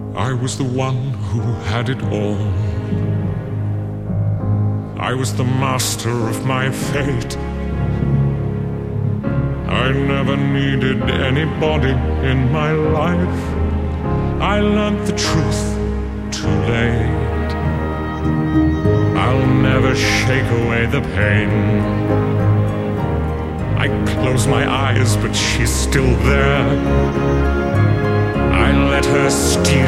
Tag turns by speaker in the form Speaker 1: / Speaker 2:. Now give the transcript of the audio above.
Speaker 1: I was the one who had it all. I was the master of my fate. I never needed anybody in my life. I learned the truth too late. I'll never shake away the pain. I close my eyes, but she's still there. I let her steal